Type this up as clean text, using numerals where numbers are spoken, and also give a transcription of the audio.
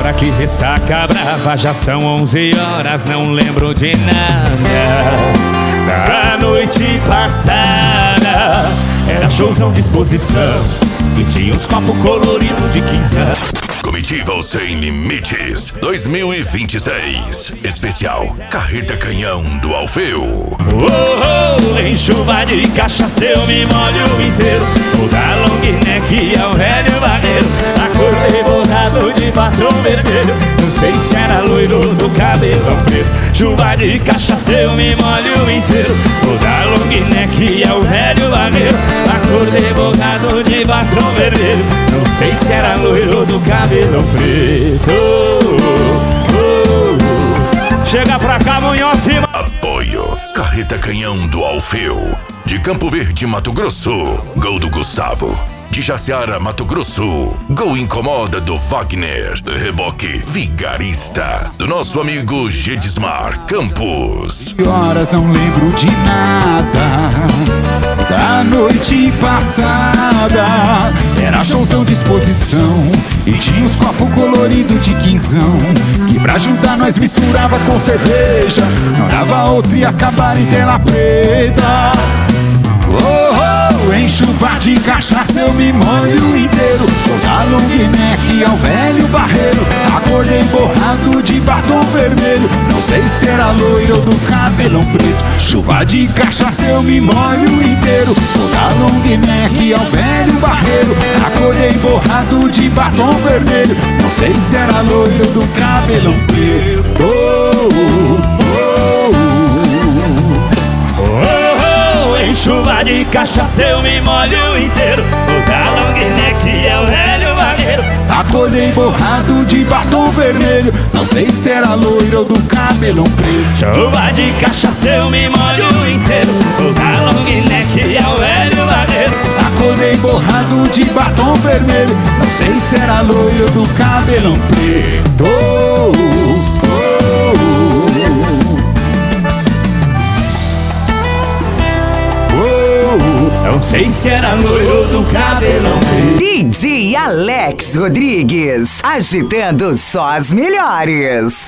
Agora que ressaca brava, já são 11 horas, não lembro de nada da noite passada. Era showzão de exposição e tinha uns copos coloridos de 15 anos. Comitiva Sem Limites 2026. Especial Carreta Canhão do Alfeu. Em chuva de cachaça eu me molho inteiro. O da long neck é o velho barreiro. Acordei borrado de batom vermelho. Não sei se era loiro do cabelão preto. Chuva de cachaça eu me molho inteiro. O da long neck é o velho barreiro. Acordei borrado de batom vermelho. Não sei se era loiro do cabelão preto. Chega pra cá, Munhoz e... Apoio Carreta Canhão do Alfeu. De Campo Verde, Mato Grosso, gol do Gustavo. De Jaciara, Mato Grosso, gol Incomoda do Wagner. Reboque Vigarista, do nosso amigo Gedismar Campos. Horas não lembro de nada da noite passada. Era showzão de exposição e tinha uns copos coloridos de quinzão, que pra ajudar nós misturava com cerveja. Não dava outro e acabar em tela preta. Em chuva de cachaça eu me molho inteiro. Toda long neck ao velho barreiro. Acordei borrado de batom vermelho. Não sei se era loiro ou do cabelão preto. Chuva de cachaça eu me molho inteiro. Toda long neck ao velho barreiro. Acordei borrado de batom vermelho. Não sei se era loiro do cabelão preto. Em chuva de cachaça eu me molho inteiro. O da long neck é o velho barreiro. Acordei borrado de batom vermelho. Não sei se era loiro ou do cabelão preto. Chuva de cachaça eu me molho inteiro. O da long neck é o velho barreiro. Acordei borrado de batom vermelho. Não sei se era loiro do cabelão preto. Não sei se era loiro do cabelão preto. DJ Alex Rodrigues, agitando só as melhores.